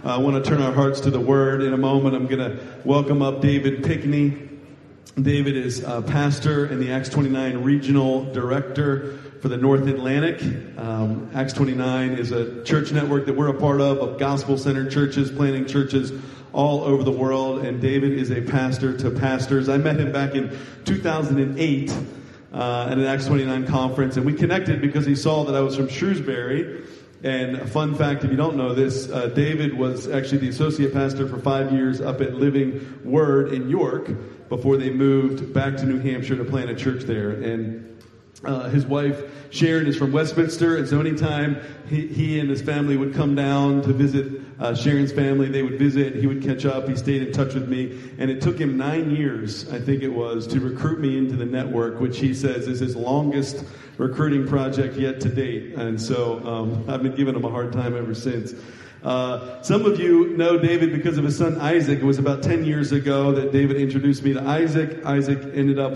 I want to turn our hearts to the Word. In a moment, I'm going to welcome up David Pickney. David is pastor and the Acts 29 regional director for the North Atlantic. Acts 29 is a church network that we're a part of gospel-centered churches, planting churches all over the world. And David is a pastor to pastors. I met him back in 2008 at an Acts 29 conference, and we connected because he saw that I was from Shrewsbury. And a fun fact, if you don't know this, David was actually the associate pastor for 5 years up at Living Word in York before they moved back to New Hampshire to plant a church there. And his wife, Sharon, is from Westminster, and so anytime he and his family would come down to visit Sharon's family, they would visit, he would catch up, he stayed in touch with me, and it took him 9 years, I think it was, to recruit me into the network, which he says is his longest recruiting project yet to date, and so I've been giving him a hard time ever since. Some of you know David because of his son Isaac. It was about 10 years ago that David introduced me to Isaac. Isaac ended up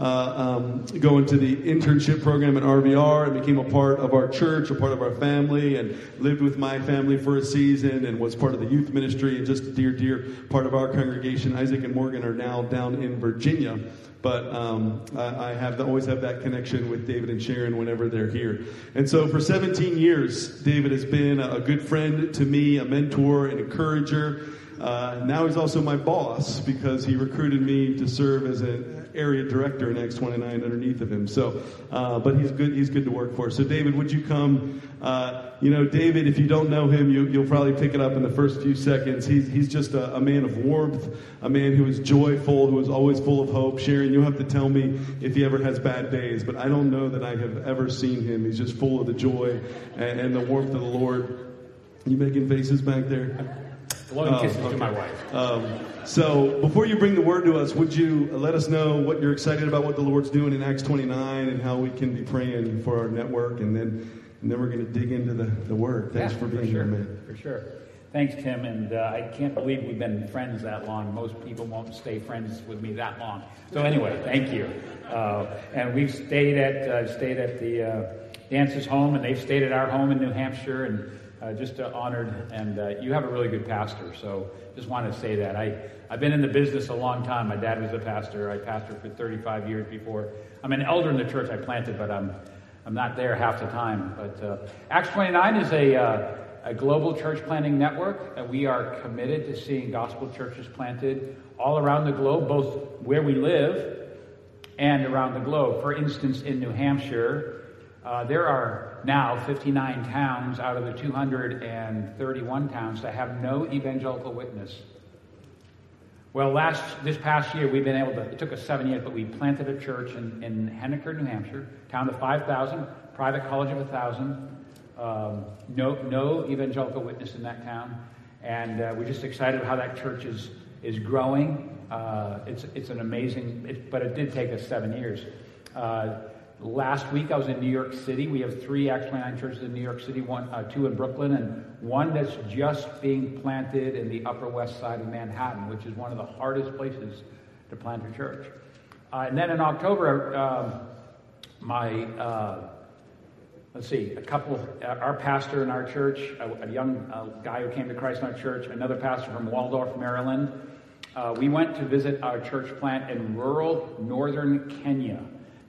going to the internship program at RVR and became a part of our church, a part of our family, and lived with my family for a season and was part of the youth ministry and just a dear part of our congregation. Isaac and Morgan are now down in Virginia. But I always have that connection with David and Sharon whenever they're here. And so for 17 years, David has been a good friend to me, a mentor, an encourager. Now he's also my boss because he recruited me to serve as an area director in Acts 29 underneath of him. So, but he's good to work for. So David, would you come? David, if you don't know him, you'll probably pick it up in the first few seconds. He's just a man of warmth, a man who is joyful, who is always full of hope. Sharon, you'll have to tell me if he ever has bad days, but I don't know that I have ever seen him. He's just full of the joy and the warmth of the Lord. You making faces back there? Blowing kisses to my wife. So before you bring the word to us, would you let us know what you're excited about, what the Lord's doing in Acts 29, and how we can be praying for our network, and then we're going to dig into the word. Thanks for being here, man. For sure. Thanks, Tim. And I can't believe we've been friends that long. Most people won't stay friends with me that long. So anyway, thank you. And we've stayed at the Dance's home, and they've stayed at our home in New Hampshire, and just honored. And you have a really good pastor, so just wanted to say that. I've been in the business a long time. My dad was a pastor. I pastored for 35 years before. I'm an elder in the church I planted, but I'm not there half the time. But Acts 29 is a global church planting network. We are committed to seeing gospel churches planted all around the globe, both where we live and around the globe. For instance, in New Hampshire, there are now 59 towns out of the 231 towns that have no evangelical witness. Well, this past year, we've been able to, it took us 7 years, but we planted a church in Henniker, New Hampshire, town of 5,000, private college of 1,000, no evangelical witness in that town, and we're just excited how that church is growing. It's an amazing, but it did take us 7 years. Last week I was in New York City. We have 3 Acts 29 churches in New York City, 2 in Brooklyn, and one that's just being planted in the Upper West Side of Manhattan, which is one of the hardest places to plant a church. And then in October, our pastor in our church, a young guy who came to Christ in our church, another pastor from Waldorf, Maryland, we went to visit our church plant in rural northern Kenya.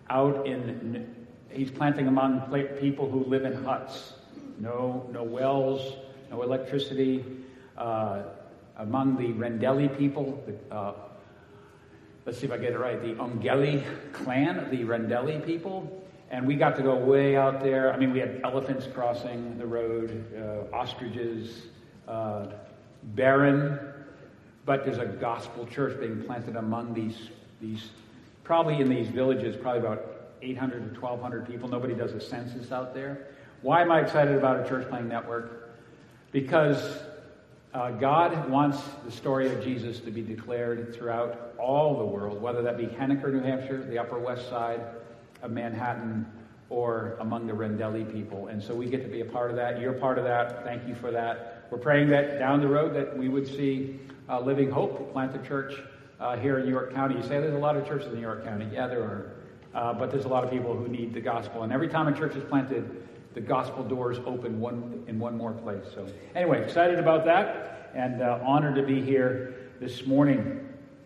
He's planting among people who live in huts, no wells, no electricity, among the Rendeli people, let's see if I get it right, the Ongeli clan of the Rendeli people, and we got to go way out there. I mean, we had elephants crossing the road, ostriches, barren, but there's a gospel church being planted among these probably in these villages, probably about 800 to 1,200 people. Nobody does a census out there. Why am I excited about a church planting network? Because God wants the story of Jesus to be declared throughout all the world, whether that be Henniker, New Hampshire, the Upper West Side of Manhattan, or among the Rendeli people. And so we get to be a part of that. You're part of that. Thank you for that. We're praying that down the road that we would see Living Hope plant a church here in New York County. You say there's a lot of churches in New York County. Yeah, there are. But there's a lot of people who need the gospel. And every time a church is planted, the gospel doors open in one more place. So anyway, excited about that. and honored to be here this morning.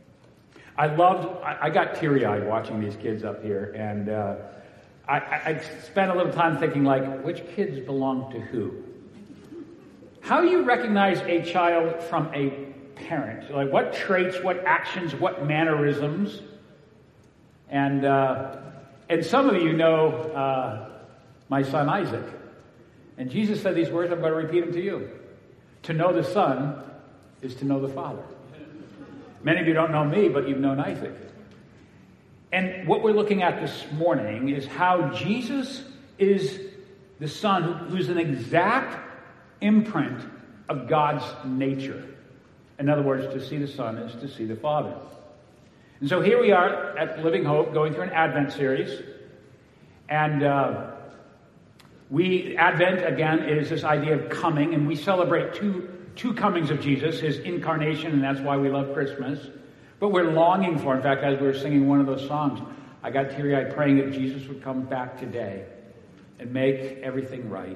I got teary-eyed watching these kids up here, and I spent a little time thinking, like, which kids belong to who? How do you recognize a child from a parent? Like, what traits, what actions, what mannerisms? And some of you know my son Isaac. And Jesus said these words, I'm going to repeat them to you. To know the Son is to know the Father. Many of you don't know me, but you've known Isaac. And what we're looking at this morning is how Jesus is the Son who's an exact imprint of God's nature. In other words, to see the Son is to see the Father. And so here we are at Living Hope going through an Advent series. And Advent, again, is this idea of coming, and we celebrate two comings of Jesus, his incarnation, and that's why we love Christmas. But we're longing for, in fact, as we were singing one of those songs, I got teary-eyed praying that Jesus would come back today and make everything right.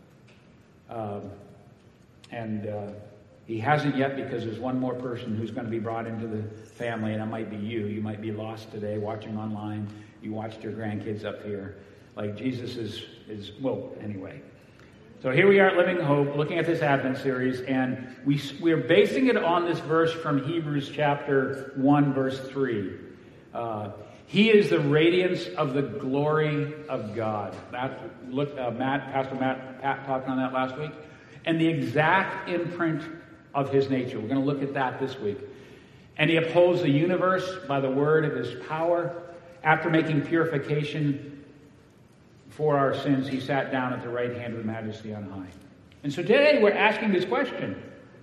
He hasn't yet, because there's one more person who's going to be brought into the family, and it might be you. You might be lost today watching online. You watched your grandkids up here. Like, Jesus is well, anyway. So here we are at Living Hope, looking at this Advent series, and we're basing it on this verse from Hebrews chapter 1, verse 3. He is the radiance of the glory of God. Pastor Pat talked on that last week. And the exact imprint of his nature. We're going to look at that this week. And he upholds the universe by the word of his power. After making purification for our sins, he sat down at the right hand of the Majesty on high. And so today we're asking this question.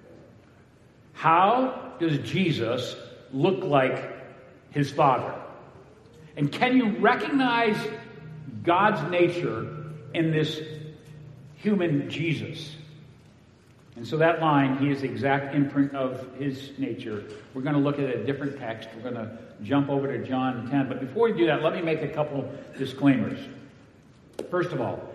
How does Jesus look like his Father? And can you recognize God's nature in this human Jesus? And so that line, he is the exact imprint of his nature. We're going to look at a different text. We're going to jump over to John 10. But before we do that, let me make a couple disclaimers. First of all,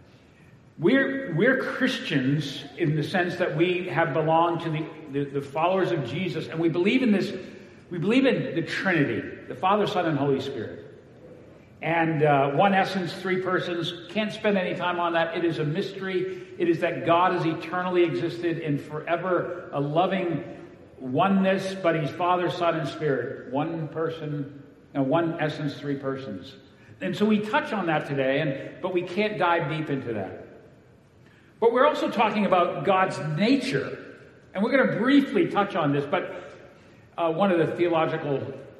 we're Christians in the sense that we have belonged to the followers of Jesus, and we believe in this. We believe in the Trinity, the Father, Son, and Holy Spirit. And one essence, three persons. Can't spend any time on that. It is a mystery. It is that God has eternally existed in forever a loving oneness, but he's Father, Son, and Spirit. One person, one essence, three persons. And so we touch on that today, but we can't dive deep into that. But we're also talking about God's nature. And we're going to briefly touch on this, but one of the theological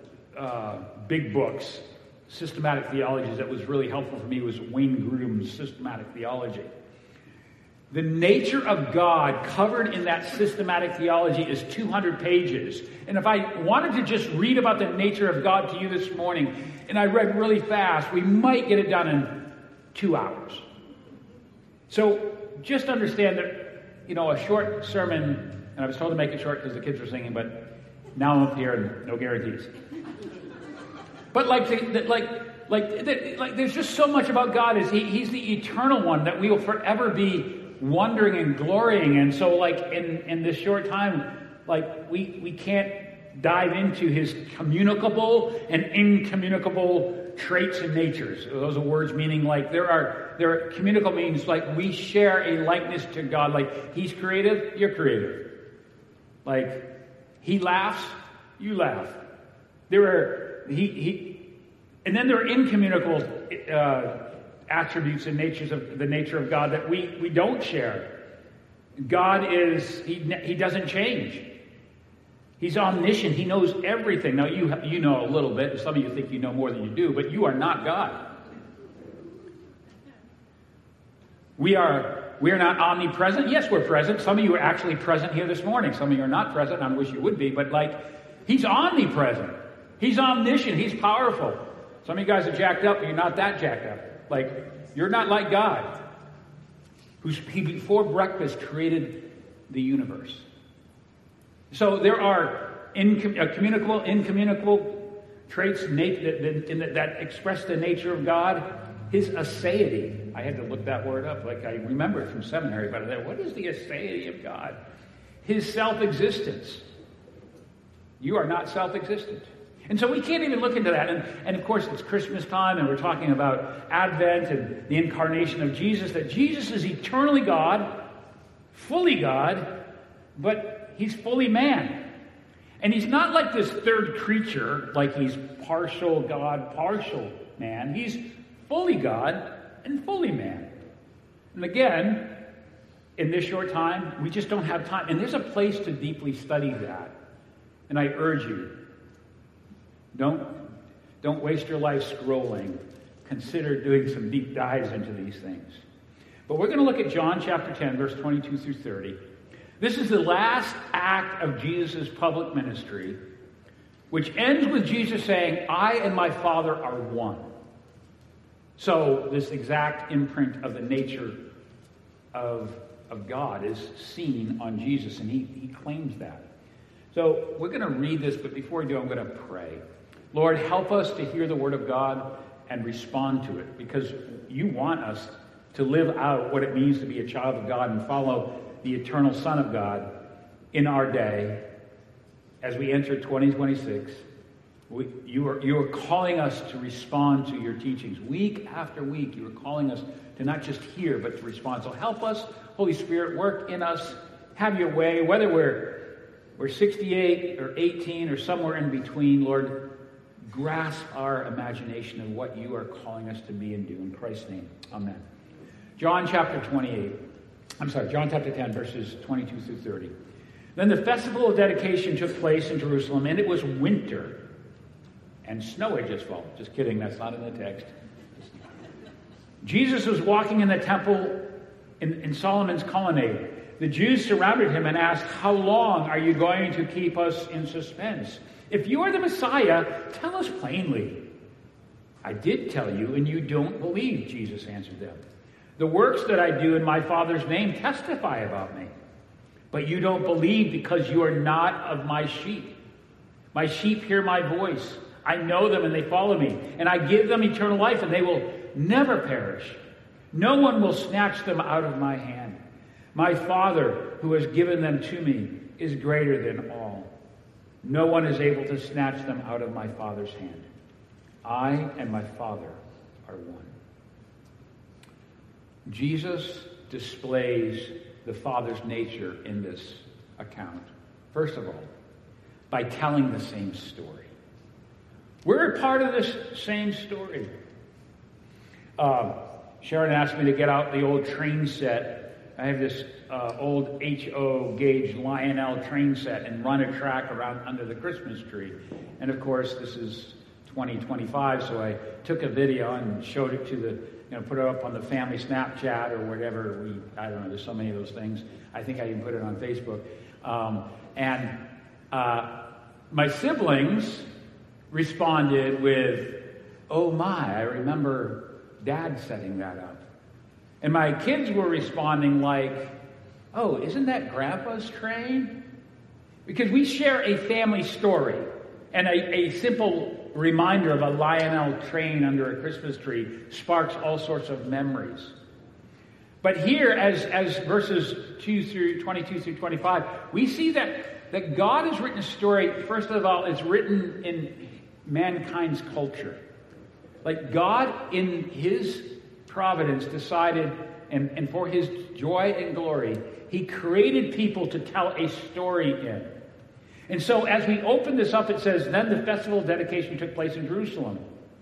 big books, systematic theologies, that was really helpful for me was Wayne Grudem's Systematic Theology. The nature of God covered in that systematic theology is 200 pages. And if I wanted to just read about the nature of God to you this morning, and I read really fast, we might get it done in 2 hours. So just understand that, a short sermon, and I was told to make it short because the kids were singing, but now I'm up here and no guarantees. But there's just so much about God. He's the eternal one that we will forever be wondering and glorying. And so, in this short time, we can't dive into his communicable and incommunicable traits and natures. Those are words meaning there are communicable means we share a likeness to God. He's creative, you're creative. He laughs, you laugh. And then there are incommunicable attributes and natures of the nature of God that we don't share. God is, he doesn't change. He's omniscient. He knows everything. Now, you know a little bit. Some of you think you know more than you do, but you are not God. We are not omnipresent. Yes, we're present. Some of you are actually present here this morning. Some of you are not present. I wish you would be, but he's omnipresent. He's omniscient. He's powerful. Some of you guys are jacked up, but you're not that jacked up. You're not like God, he before breakfast created the universe. So there are communicable, incommunicable traits that express the nature of God. His aseity. I had to look that word up. I remember it from seminary, but what is the aseity of God? his self-existence. You are not self-existent. And so we can't even look into that. And of course, it's Christmas time, and we're talking about Advent and the incarnation of Jesus, that Jesus is eternally God, fully God, but he's fully man. And he's not like this third creature, like he's partial God, partial man. He's fully God and fully man. And again, in this short time, we just don't have time. And there's a place to deeply study that. And I urge you, don't waste your life scrolling. Consider doing some deep dives into these things. But we're going to look at John chapter 10, verse 22 through 30. This is the last act of Jesus' public ministry, which ends with Jesus saying, I and my Father are one. So this exact imprint of the nature of God is seen on Jesus, and he claims that. So we're going to read this, but before we do, I'm going to pray. Lord, help us to hear the word of God and respond to it, because you want us to live out what it means to be a child of God and follow the eternal Son of God in our day as we enter 2026. You are calling us to respond to your teachings. Week after week, you are calling us to not just hear, but to respond. So help us, Holy Spirit, work in us, have your way, whether we're 68 or 18 or somewhere in between, Lord, grasp our imagination of what you are calling us to be and do. In Christ's name, amen. John chapter 10, verses 22 through 30. Then the festival of dedication took place in Jerusalem, and it was winter. And snow had just fallen. Just kidding, that's not in the text. Jesus was walking in the temple in Solomon's colonnade. The Jews surrounded him and asked, how long are you going to keep us in suspense? If you are the Messiah, tell us plainly. I did tell you, and you don't believe, Jesus answered them. The works that I do in my Father's name testify about me. But you don't believe because you are not of my sheep. My sheep hear my voice. I know them and they follow me. And I give them eternal life and they will never perish. No one will snatch them out of my hand. My Father, who has given them to me, is greater than all. No one is able to snatch them out of my Father's hand. I and my Father are one. Jesus displays the Father's nature in this account. First of all, by telling the same story. We're a part of this same story. Sharon asked me to get out the old train set. I have this old HO gauge Lionel train set and run a track around under the Christmas tree. And of course, this is 2025, so I took a video and showed it to put it up on the family Snapchat or whatever. I don't know, there's so many of those things. I think I can put it on Facebook. My siblings responded with, oh my, I remember Dad setting that up. And my kids were responding like, oh, isn't that Grandpa's train? Because we share a family story, and a simple reminder of a Lionel train under a Christmas tree sparks all sorts of memories. But here, as verses 22 through 25, we see that God has written a story, first of all, it's written in mankind's culture. Like God, in his providence, decided, and for his joy and glory, he created people to tell a story in. And so as we open this up, it says, then the festival of dedication took place in Jerusalem.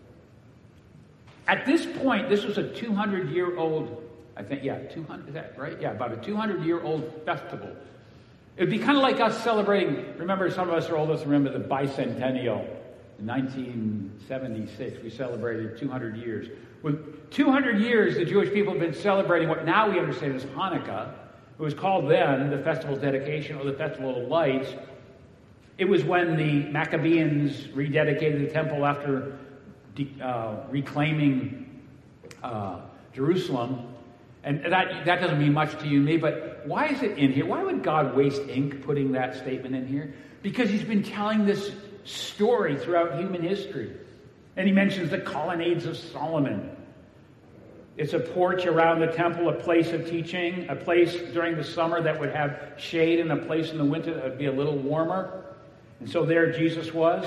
At this point, this was a 200-year-old, I think, 200, is that right? Yeah, about a 200-year-old festival. It would be kind of like us celebrating, remember, some of us are old enough to remember the bicentennial. In 1976, we celebrated 200 years. With 200 years, the Jewish people have been celebrating what now we understand as Hanukkah. It was called then the Festival of Dedication or the Festival of Lights. It was when the Maccabees rededicated the temple after reclaiming Jerusalem. And that doesn't mean much to you and me, but why is it in here? Why would God waste ink putting that statement in here? Because he's been telling this story throughout human history. And he mentions the colonnades of Solomon. It's a porch around the temple, a place of teaching, a place during the summer that would have shade, and a place in the winter that would be a little warmer. And so there Jesus was.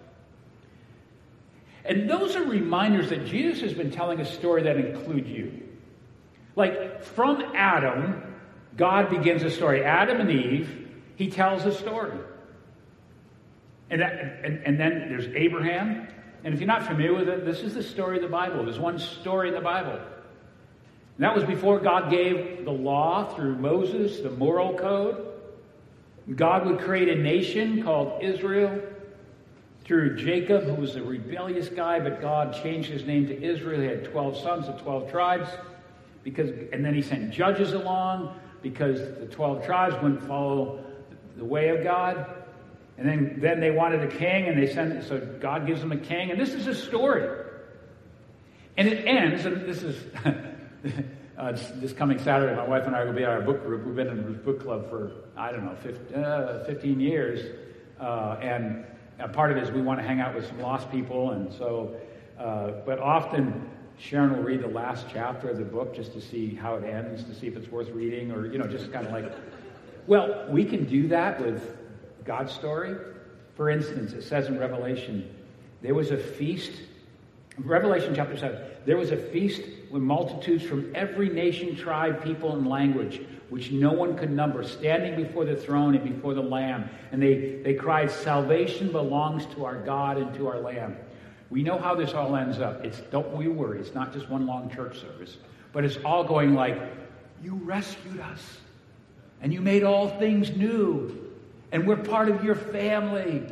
And those are reminders that Jesus has been telling a story that includes you. Like, from Adam, God begins a story. Adam and Eve, he tells a story. And then there's Abraham. And if you're not familiar with it, this is the story of the Bible. There's one story in the Bible. And that was before God gave the law through Moses, the moral code. God would create a nation called Israel through Jacob, who was a rebellious guy, but God changed his name to Israel. He had 12 sons of 12 tribes. And then he sent judges along because the 12 tribes wouldn't follow the way of God. And then they wanted a king, and so God gives them a king. And this is a story. And it ends, and this is this coming Saturday, my wife and I will be at our book group. We've been in a book club for, 15 years. And part of it is we want to hang out with some lost people. And so, but often Sharon will read the last chapter of the book just to see how it ends, to see if it's worth reading, or, just kind of like, well, we can do that with God's story. For instance, it says in Revelation, there was a feast, Revelation chapter 7, there was a feast with multitudes from every nation, tribe, people, and language, which no one could number, standing before the throne and before the Lamb. And they cried, salvation belongs to our God and to our Lamb. We know how this all ends up. Don't we worry, it's not just one long church service, but it's all going like, you rescued us, and you made all things new, and we're part of your family.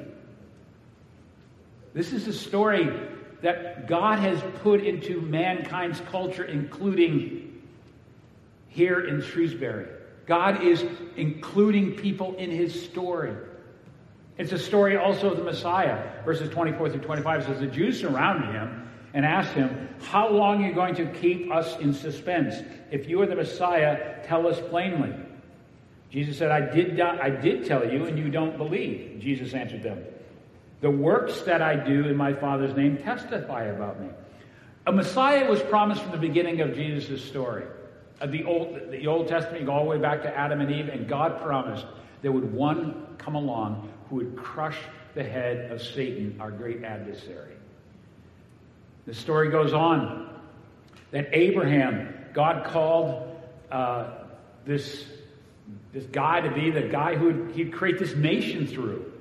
This is a story that God has put into mankind's culture, including here in Shrewsbury. God is including people in his story. It's a story also of the Messiah. Verses 24 through 25 says, the Jews surrounded him and asked him, how long are you going to keep us in suspense? If you are the Messiah, tell us plainly. Jesus said, I did tell you, and you don't believe. Jesus answered them, the works that I do in my Father's name testify about me. A Messiah was promised from the beginning of Jesus' story. The Old Testament, you go all the way back to Adam and Eve, and God promised there would one come along who would crush the head of Satan, our great adversary. The story goes on that Abraham, God called this guy to be the guy he'd create this nation through.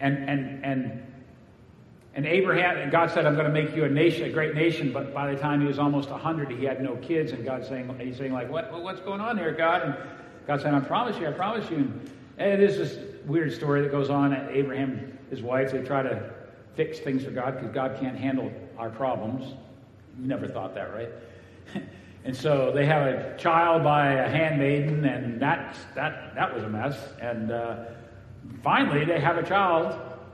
And Abraham, God said, I'm going to make you a great nation. But by the time he was almost 100, he had no kids. And he's saying like, what's going on here, God? And God said, I promise you. And there's this weird story that goes on. Abraham, his wife, they try to fix things for God because God can't handle our problems. You never thought that, right? And so they have a child by a handmaiden, and that was a mess. And finally, they have a child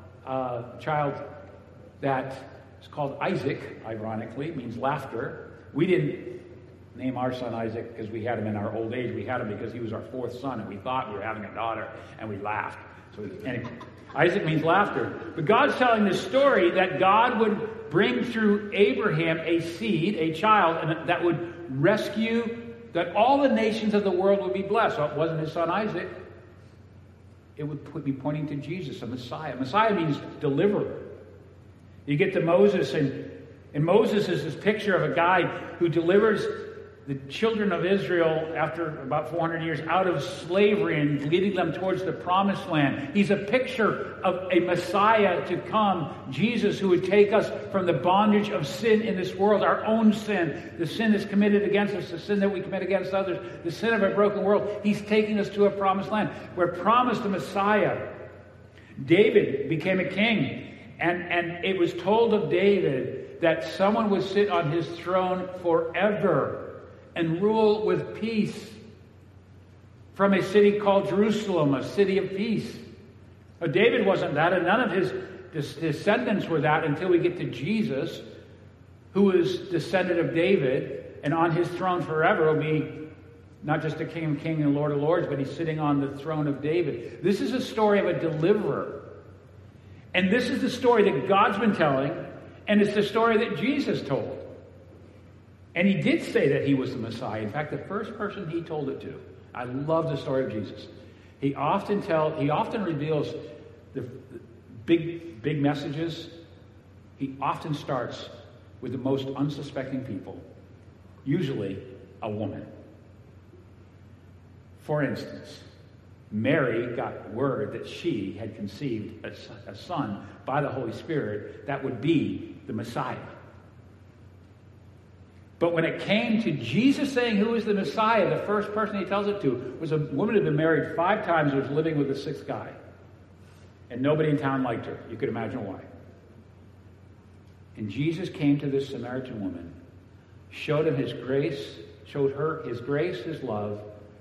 that is called Isaac, ironically, means laughter. We didn't name our son Isaac because we had him in our old age. We had him because he was our fourth son, and we thought we were having a daughter, and we laughed. So anyway, Isaac means laughter. But God's telling this story that God would bring through Abraham a seed, a child, and that would rescue, that all the nations of the world would be blessed. So it wasn't his son Isaac. It would be pointing to Jesus, a Messiah. Messiah means deliverer. You get to Moses, and Moses is this picture of a guy who delivers the children of Israel after about 400 years out of slavery and leading them towards the promised land. He's a picture of a Messiah to come, Jesus, who would take us from the bondage of sin in this world, our own sin, the sin that's committed against us, the sin that we commit against others, the sin of a broken world. He's taking us to a promised land. We're promised a Messiah. David became a king, and it was told of David that someone would sit on his throne forever and rule with peace from a city called Jerusalem, a city of peace. But David wasn't that, and none of his descendants were that until we get to Jesus, who is descendant of David, and on his throne forever will be not just a king of kings and Lord of lords, but he's sitting on the throne of David. This is a story of a deliverer. And this is the story that God's been telling, and it's the story that Jesus told. And he did say that he was the Messiah. In fact, the first person he told it to, I love the story of Jesus. He often reveals the big messages. He often starts with the most unsuspecting people, usually a woman. For instance, Mary got word that she had conceived a son by the Holy Spirit that would be the Messiah. But when it came to Jesus saying who is the Messiah, the first person he tells it to was a woman who had been married 5 times and was living with a 6th guy. And nobody in town liked her. You could imagine why. And Jesus came to this Samaritan woman, showed him his grace, showed her his grace, his love,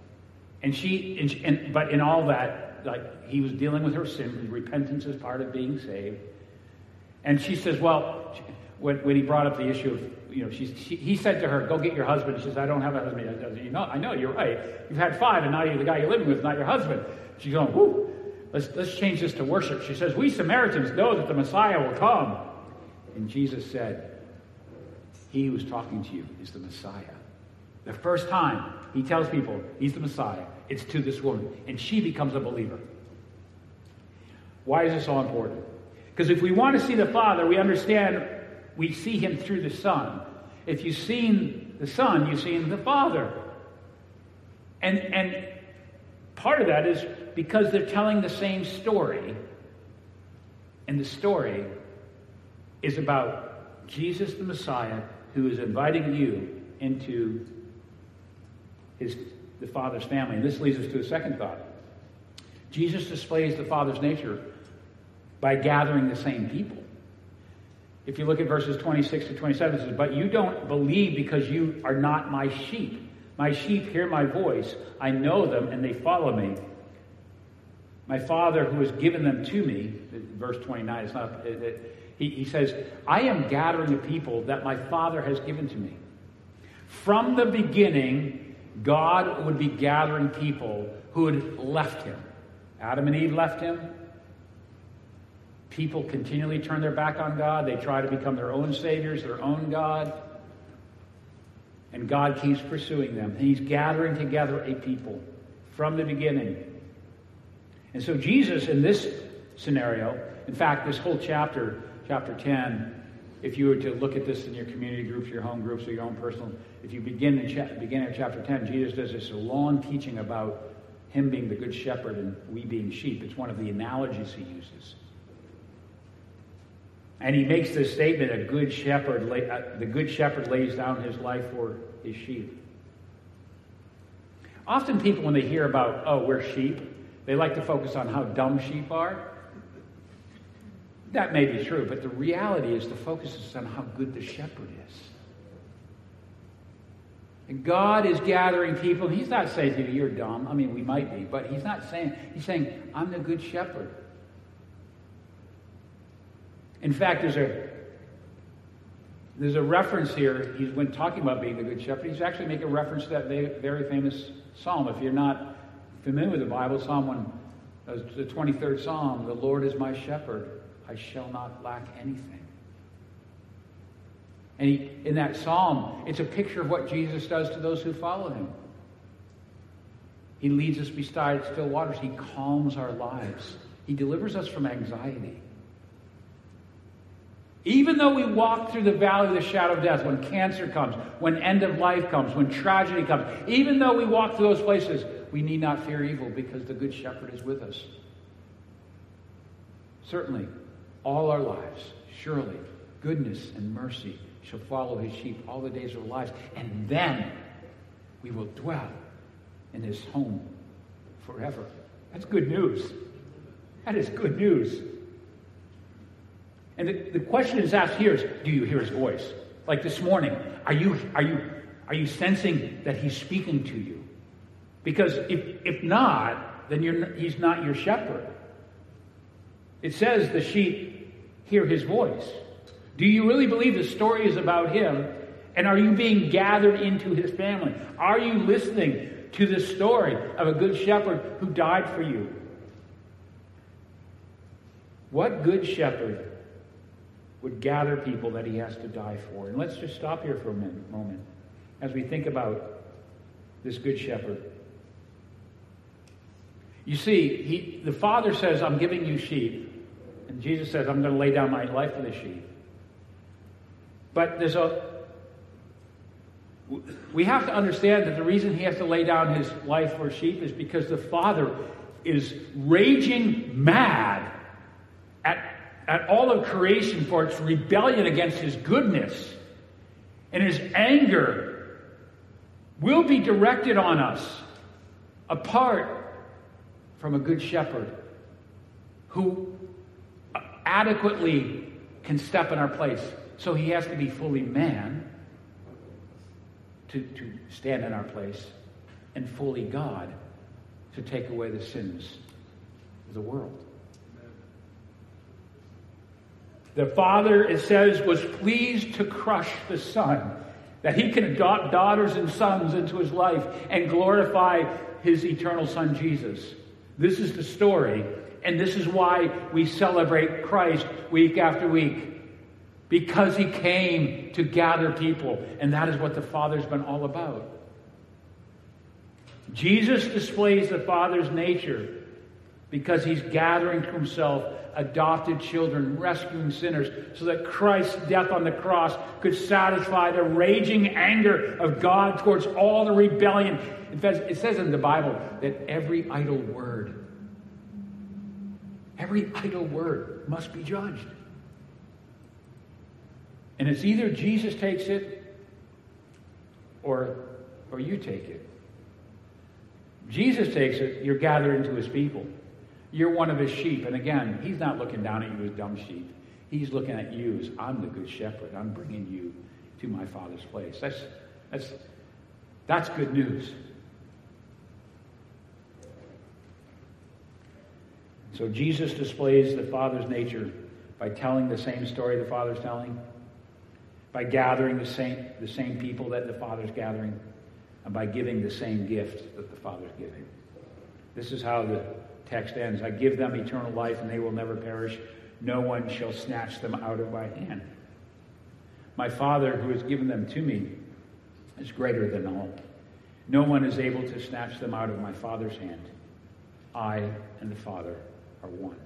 but in all that, like, he was dealing with her sin, because repentance is part of being saved. And she says, well, when he brought up the issue of, he said to her, go get your husband. She says, I don't have a husband. I know, you're right. You've had 5, and now the guy you're living with is not your husband. She's going, whoo, let's change this to worship. She says, we Samaritans know that the Messiah will come. And Jesus said, he who's talking to you is the Messiah. The first time he tells people he's the Messiah, it's to this woman. And she becomes a believer. Why is this so important? Because if we want to see the Father, we understand we see him through the Son. If you've seen the Son, you've seen the Father. And part of that is because they're telling the same story. And the story is about Jesus the Messiah, who is inviting you into the Father's family. And this leads us to a second thought. Jesus displays the Father's nature by gathering the same people. If you look at verses 26 to 27, it says, but you don't believe because you are not my sheep. My sheep hear my voice. I know them and they follow me. My Father who has given them to me, verse 29, he says, I am gathering the people that my Father has given to me. From the beginning, God would be gathering people who had left him. Adam and Eve left him. People continually turn their back on God. They try to become their own saviors, their own God. And God keeps pursuing them. He's gathering together a people from the beginning. And so Jesus, in this scenario, in fact, this whole chapter 10, if you were to look at this in your community groups, your home groups, or your own personal, if you begin beginning of chapter 10, Jesus does this long teaching about him being the good shepherd and we being sheep. It's one of the analogies he uses. And he makes this statement, the good shepherd lays down his life for his sheep. Often people, when they hear about, we're sheep, they like to focus on how dumb sheep are. That may be true, but the reality is the focus is on how good the shepherd is. And God is gathering people. He's not saying to you, you're dumb. I mean, we might be, but he's not saying, he's saying, I'm the good shepherd. In fact, there's a reference here. When talking about being the good shepherd, he's actually making a reference to that very famous psalm. If you're not familiar with the Bible, the 23rd Psalm, the Lord is my shepherd, I shall not lack anything. And in that psalm, it's a picture of what Jesus does to those who follow him. He leads us beside still waters. He calms our lives. He delivers us from anxiety. Even though we walk through the valley of the shadow of death, when cancer comes, when end of life comes, when tragedy comes, even though we walk through those places, we need not fear evil because the good shepherd is with us. Certainly, all our lives, surely, goodness and mercy shall follow his sheep all the days of our lives. And then we will dwell in his home forever. That's good news. That is good news. And the question is asked here is, do you hear his voice? Like this morning, are you sensing that he's speaking to you? Because if not, then he's not your shepherd. It says the sheep hear his voice. Do you really believe the story is about him? And are you being gathered into his family? Are you listening to the story of a good shepherd who died for you? What good shepherd would gather people that he has to die for? And let's just stop here for a moment. as we think about this good shepherd. You see, the Father says, I'm giving you sheep. And Jesus says, I'm going to lay down my life for the sheep. But we have to understand that the reason he has to lay down his life for sheep is because the Father is raging mad at all of creation for its rebellion against his goodness. And his anger will be directed on us apart from a good shepherd who adequately can step in our place. So he has to be fully man to stand in our place, and fully God to take away the sins of the world. The Father, it says, was pleased to crush the Son, that he can adopt daughters and sons into his life and glorify his eternal Son, Jesus. This is the story, and this is why we celebrate Christ week after week. Because he came to gather people, and that is what the Father's been all about. Jesus displays the Father's nature because he's gathering to himself adopted children, rescuing sinners, so that Christ's death on the cross could satisfy the raging anger of God towards all the rebellion. In fact, it says in the Bible that every idle word must be judged. And it's either Jesus takes it or you take it. Jesus takes it, you're gathered into his people. You're one of his sheep. And again, he's not looking down at you as dumb sheep. He's looking at you as, I'm the good shepherd. I'm bringing you to my Father's place. That's good news. So Jesus displays the Father's nature by telling the same story the Father's telling, by gathering the same people that the Father's gathering, and by giving the same gift that the Father's giving. This is how the text ends. I give them eternal life, and they will never perish. No one shall snatch them out of my hand. My Father, who has given them to me, is greater than all. No one is able to snatch them out of my Father's hand. I and the Father are one.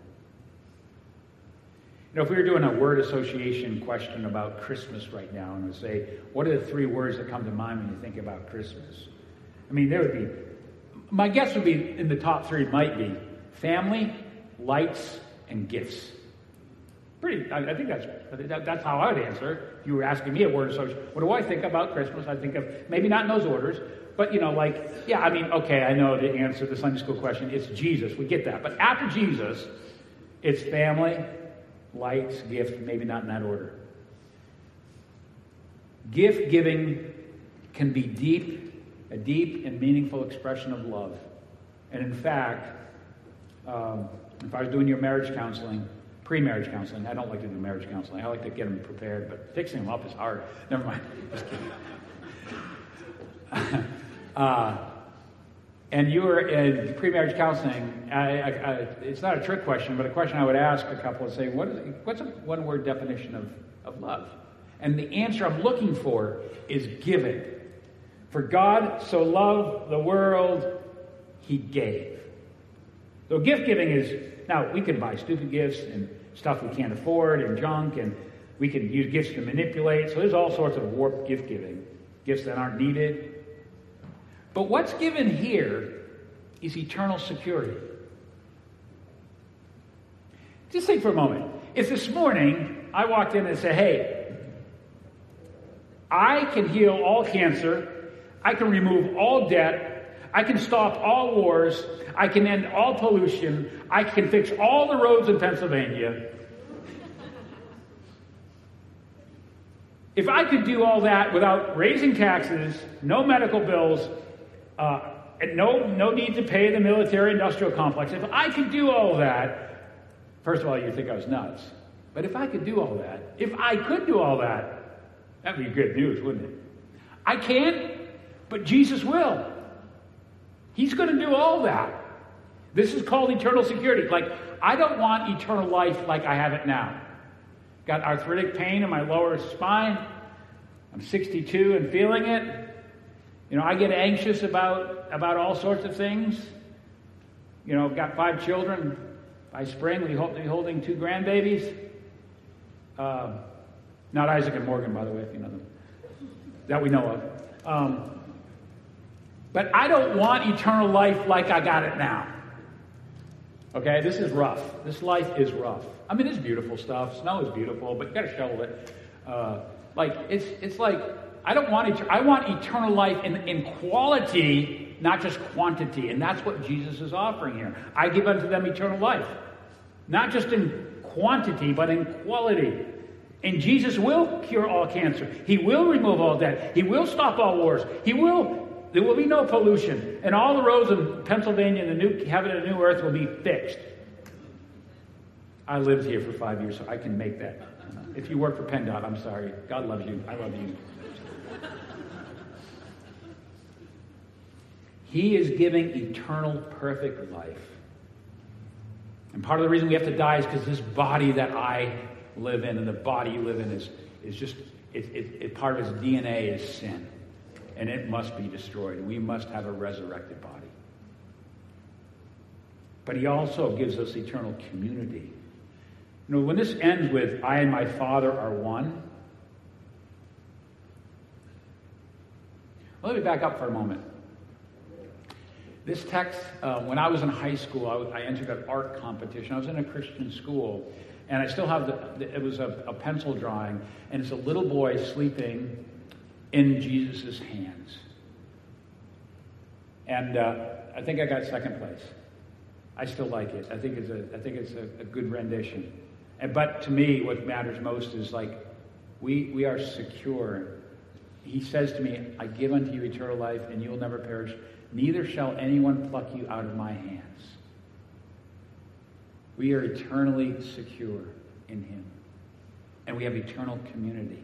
You know, if we were doing a word association question about Christmas right now, and would say, what are the three words that come to mind when you think about Christmas? I mean, there would be, my guess would be in the top three might be family, lights, and gifts. I think that's how I would answer. If you were asking me a word association, what do I think about Christmas? I think of, maybe not in those orders, but I know the answer to the Sunday school question. It's Jesus. We get that. But after Jesus, it's family, lights, gift, maybe not in that order. Gift giving can be a deep and meaningful expression of love. And in fact, if I was doing your marriage counseling, pre-marriage counseling, I don't like to do marriage counseling. I like to get them prepared, but fixing them up is hard. Never mind. Just kidding. And you were in pre-marriage counseling. It's not a trick question, but a question I would ask a couple and say, what's a one-word definition of love? And the answer I'm looking for is giving. For God so loved the world, he gave. So gift giving is, now we can buy stupid gifts and stuff we can't afford and junk, and we can use gifts to manipulate. So there's all sorts of warped gift giving, gifts that aren't needed. But what's given here is eternal security. Just think for a moment. If this morning I walked in and said, hey, I can heal all cancer, I can remove all debt, I can stop all wars, I can end all pollution, I can fix all the roads in Pennsylvania. If I could do all that without raising taxes, no medical bills, and no need to pay the military-industrial complex. If I could do all that, first of all, you'd think I was nuts. But if I could do all that, that'd be good news, wouldn't it? I can't, but Jesus will. He's going to do all that. This is called eternal security. Like, I don't want eternal life like I have it now. Got arthritic pain in my lower spine. I'm 62 and feeling it. I get anxious about all sorts of things. I've got 5 children. By spring, we hope to be holding 2 grandbabies. Not Isaac and Morgan, by the way, if you know them. That we know of. But I don't want eternal life like I got it now. Okay, this is rough. This life is rough. I mean, it's beautiful stuff. Snow is beautiful, but you got to shovel it. It's like I don't want I want eternal life in quality, not just quantity, and that's what Jesus is offering here. I give unto them eternal life, not just in quantity, but in quality. And Jesus will cure all cancer. He will remove all debt. He will stop all wars. There will be no pollution. And all the roads in Pennsylvania and the new heaven and the new earth will be fixed. I lived here for 5 years, so I can make that. If you work for PennDOT, I'm sorry. God loves you. I love you. He is giving eternal, perfect life. And part of the reason we have to die is because this body that I live in and the body you live in is just, part of its DNA is sin. And it must be destroyed. And we must have a resurrected body. But he also gives us eternal community. When this ends with, I and my Father are one. Let me back up for a moment. This text, when I was in high school, I entered an art competition. I was in a Christian school. And I still have it was a pencil drawing. And it's a little boy sleeping in Jesus' hands. And I think I got second place. I still like it. I think it's a good rendition. But to me, what matters most is we are secure. He says to me, I give unto you eternal life, and you will never perish. Neither shall anyone pluck you out of my hands. We are eternally secure in him. And we have eternal community.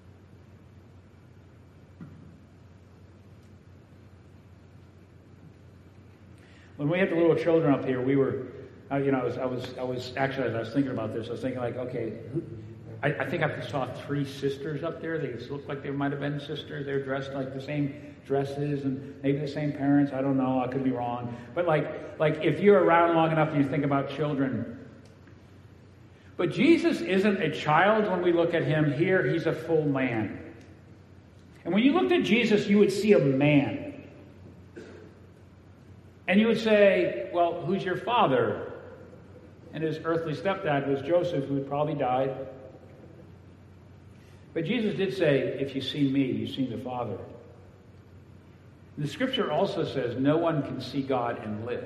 When we had the little children up here, we were, I was actually, as I was thinking about this, I was thinking okay, I think I saw 3 sisters up there. They looked like they might have been sisters. They were dressed like the same dresses and maybe the same parents. I don't know. I could be wrong. But if you're around long enough and you think about children. But Jesus isn't a child when we look at him. Here, he's a full man. And when you looked at Jesus, you would see a man. And you would say, well, who's your father? And his earthly stepdad was Joseph, who had probably died. But Jesus did say, if you see me, you've seen the Father. The scripture also says, no one can see God and live.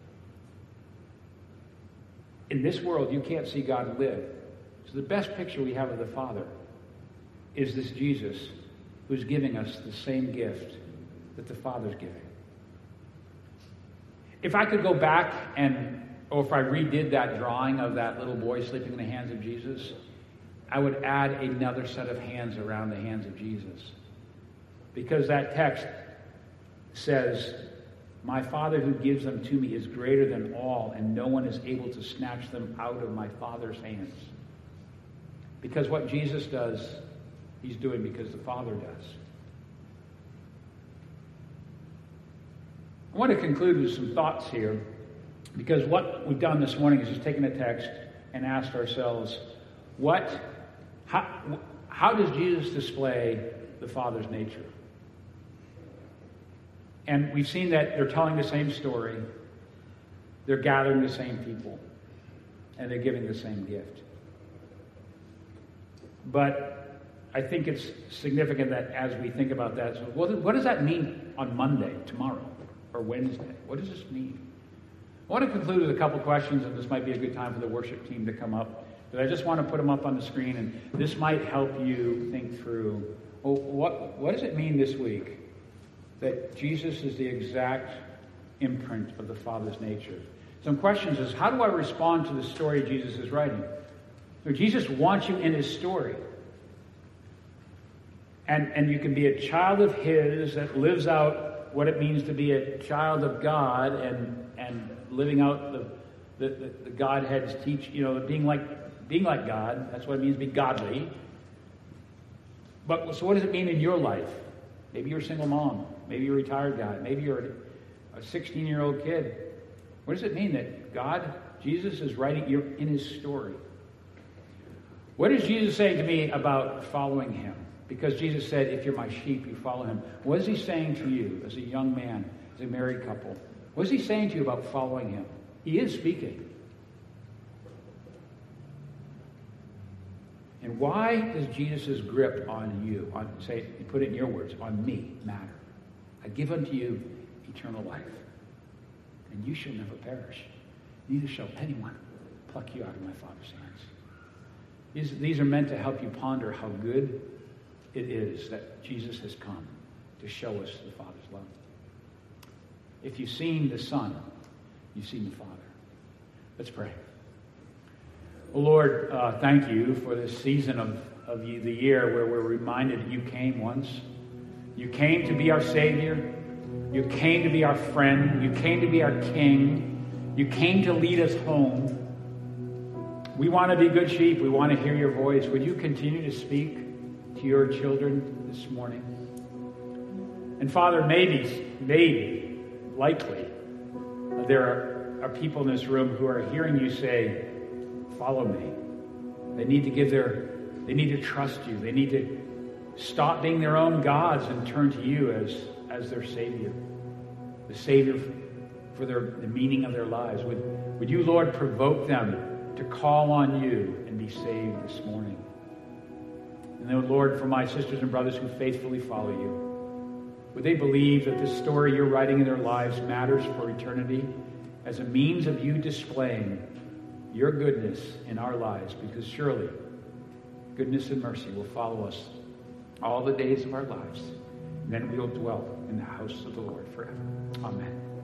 In this world, you can't see God and live. So the best picture we have of the Father is this Jesus who's giving us the same gift that the Father's giving. If I could go back or if I redid that drawing of that little boy sleeping in the hands of Jesus, I would add another set of hands around the hands of Jesus. Because that text says, my Father who gives them to me is greater than all, and no one is able to snatch them out of my Father's hands. Because what Jesus does, he's doing because the Father does. I want to conclude with some thoughts here, because what we've done this morning is just taken a text and asked ourselves, how does Jesus display the Father's nature? And we've seen that they're telling the same story, they're gathering the same people, and they're giving the same gift. But I think it's significant that as we think about that, so what does that mean on Monday, tomorrow, or Wednesday? What does this mean? I want to conclude with a couple questions, and this might be a good time for the worship team to come up. But I just want to put them up on the screen, and this might help you think through, what does it mean this week that Jesus is the exact imprint of the Father's nature? Some questions is, how do I respond to the story Jesus is writing? So Jesus wants you in his story. And you can be a child of his that lives out what it means to be a child of God and living out the Godhead's being like God. That's what it means to be godly. But so what does it mean in your life? Maybe you're a single mom. Maybe you're a retired guy. Maybe you're a 16-year-old kid. What does it mean that Jesus is writing, you're in his story? What is Jesus saying to me about following him? Because Jesus said, if you're my sheep, you follow him. What is he saying to you as a young man, as a married couple? What is he saying to you about following him? He is speaking. And why does Jesus' grip on you, put it in your words, on me, matter? I give unto you eternal life, and you shall never perish. Neither shall anyone pluck you out of my Father's hands. These are meant to help you ponder how good it is that Jesus has come to show us the Father's love. If you've seen the Son, you've seen the Father. Let's pray. Oh Lord, thank you for this season of the year where we're reminded that you came once. You came to be our Savior. You came to be our friend. You came to be our King. You came to lead us home. We want to be good sheep. We want to hear your voice. Would you continue to speak to your children this morning? And Father, maybe, likely, there are people in this room who are hearing you say, follow me. They need to trust you. They need to stop being their own gods and turn to you as their Savior. The Savior for the meaning of their lives. Would you, Lord, provoke them to call on you and be saved this morning? And then, Lord, for my sisters and brothers who faithfully follow you, would they believe that the story you're writing in their lives matters for eternity as a means of you displaying your goodness in our lives? Because surely goodness and mercy will follow us all the days of our lives. And then we will dwell in the house of the Lord forever. Amen.